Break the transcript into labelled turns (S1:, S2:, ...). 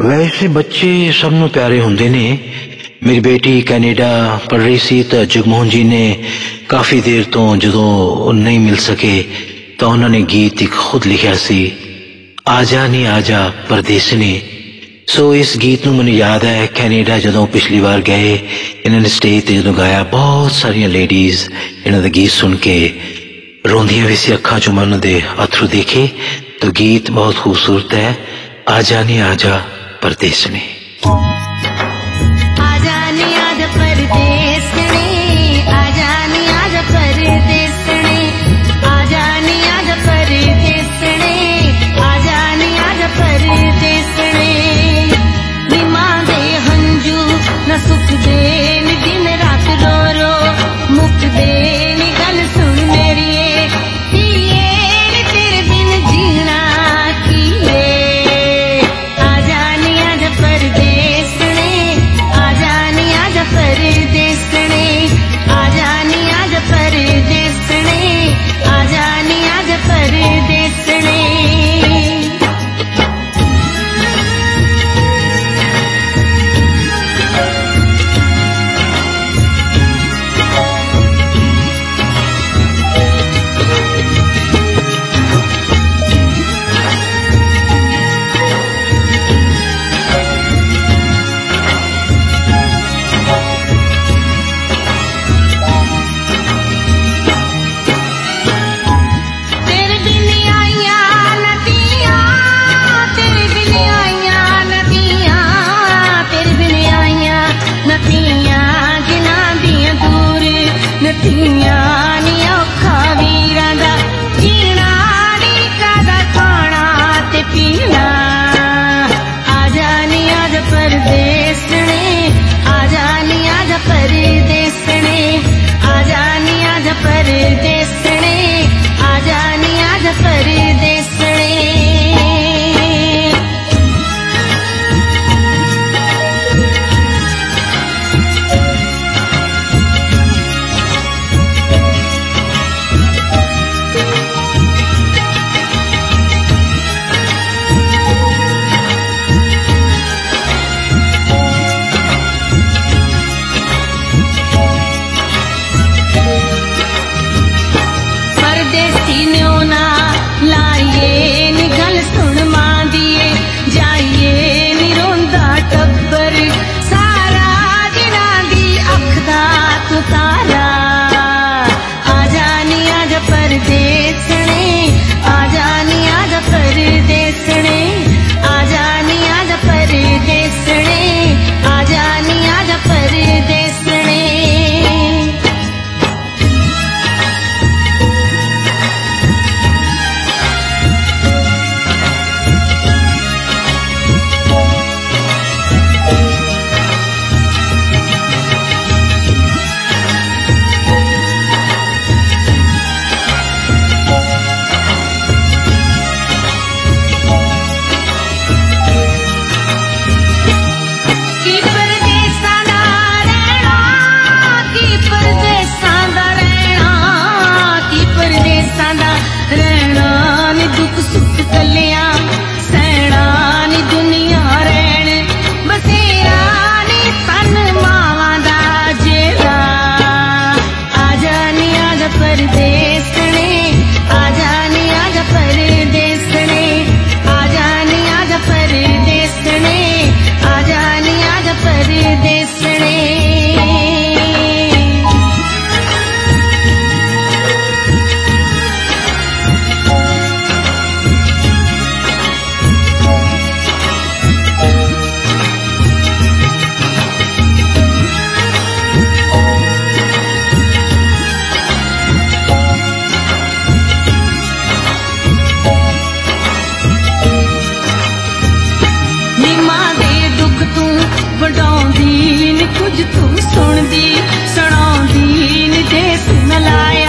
S1: वैसे बच्चे सब ਨੂੰ प्यारे ਹੁੰਦੇ ਨੇ। मेरी बेटी कैनेडा पढ़ रही सी तो जगमोहन जी ने काफ़ी देर तो जो नहीं मिल सके तो उन्होंने गीत एक खुद लिखा सी, आजा नी आजा परदेसने। सो इस गीत नूं मैनूं याद है कैनेडा जदों पिछली बार गए इन्होंने स्टेज ते जदों गाया, बहुत सारिया लेडीज़ इन्हों का गीत सुन के रोंदियां भी सी, अखां चों मन दे अथरू देखे। तो गीत बहुत खूबसूरत है, आजा नी आजा परदेसने।
S2: ਵਡਾਉਂਦੀ ਨੀ ਕੁਝ ਤੂੰ ਸੁਣਦੀ ਸੁਣਾਉਂਦੀ ਨੀ ਜੇ ਸੁਣ ਲਾਏ